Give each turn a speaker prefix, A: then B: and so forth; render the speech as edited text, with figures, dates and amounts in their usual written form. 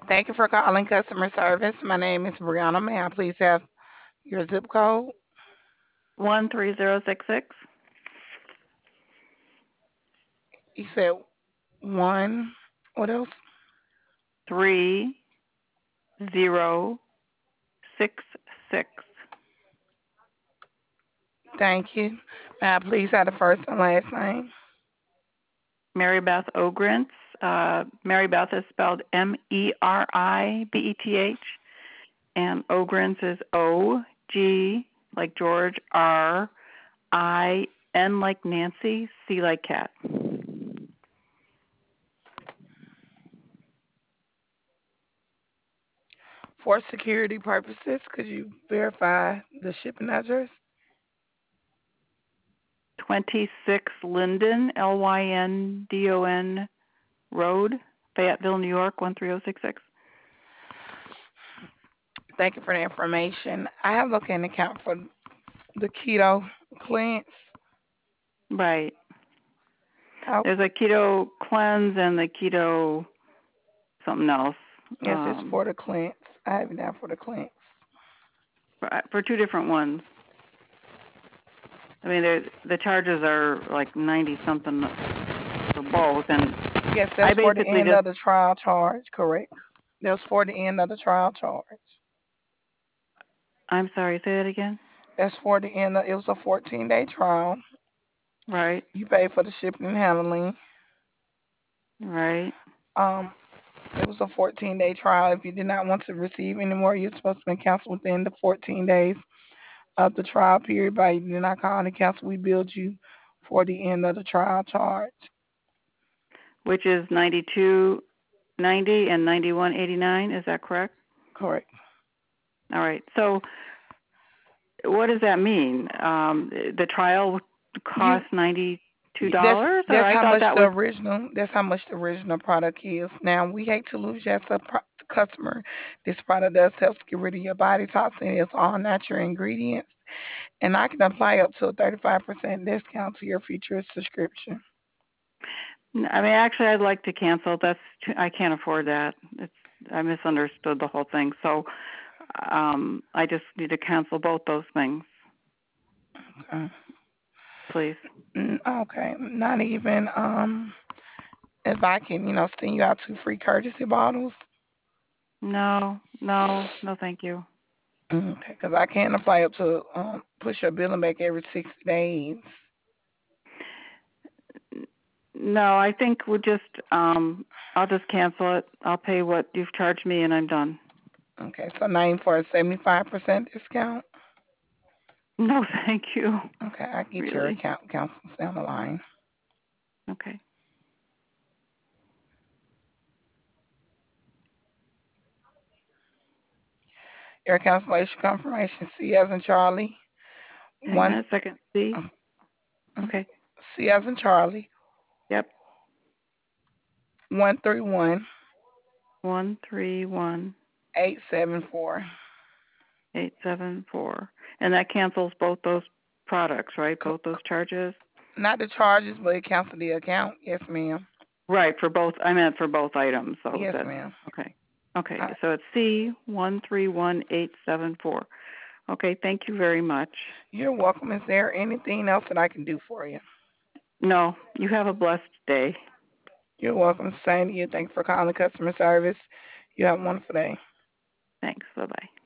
A: Thank you for calling customer service. My name is Brianna. May I please have your zip code?
B: 13066.
A: You said one. What else?
B: 3066.
A: Thank you. May I please have the first and last name?
B: Mary Beth Ogrintz. Mary Beth is spelled Meribeth, and Ogrintz is OG like George, RIN like Nancy, C like cat.
A: For security purposes, could you verify the shipping address?
B: 26 Linden, Lyndon Road, Fayetteville, New York, 13066.
A: Thank you for the information. I have looked an account for the keto cleanse.
B: Right.
A: How?
B: There's a keto cleanse and the keto something else.
A: Yes, it's for the cleanse. I have it down for the cleanse.
B: For two different ones. I mean, the charges are like 90 something for both, and
A: Yes,
B: I
A: that's for the
B: basically
A: end
B: just.
A: of the trial charge. Correct. That's for the end of the trial charge.
B: I'm sorry. Say that again.
A: That's for the end. It was a 14-day trial.
B: Right.
A: You pay for the shipping and handling.
B: Right.
A: Um, it was a 14-day trial. If you did not want to receive any more, you're supposed to be canceled within the 14 days of the trial period. But you did not call and cancel. We billed you for the end of the trial charge.
B: Which is 92.90 and 91.89. Is that correct?
A: Correct.
B: All right. So, what does that mean? The trial
A: You
B: costs $92,
A: that's
B: or
A: that's
B: I
A: how
B: thought
A: much
B: that
A: the
B: was.
A: original that's how much the original product is. Now we hate to lose you as a customer. This product does help get rid of your body toxin. It's all natural ingredients, and I can apply up to a 35% discount to your future subscription.
B: I mean, actually, I'd like to cancel. I can't afford that. I misunderstood the whole thing. So, I just need to cancel both those things,
A: Uh,
B: please.
A: okay, not even if I can, send you out 2 free courtesy bottles.
B: No, no, no, thank you.
A: Okay, because I can apply up to push your billing back every 60 days.
B: No, I think I'll just cancel it. I'll pay what you've charged me, and I'm done.
A: Okay, so name for a 75% discount.
B: No, thank you.
A: Okay, I get your
B: Really?
A: account counselors down the line.
B: Okay.
A: Your cancellation confirmation, C as in Charlie,
B: Hang on
A: one
B: a second. See?
A: uh,
B: Okay.
A: C as in Charlie,
B: Yep.
A: 131
B: 131
A: 874.
B: 874, and that cancels both those products, right? Both those charges.
A: Not the charges, but it cancel the account. Yes, ma'am.
B: Right, for both. I meant for both items. So
A: Yes,
B: that's
A: ma'am.
B: okay. Okay,
A: Uh,
B: so it's C131874. Okay, thank you very much.
A: you're welcome. Is there anything else that I can do for you?
B: No, you have a blessed day.
A: You're welcome. Same to you. Thanks for calling customer service. You have a wonderful day.
B: Thanks. Bye bye.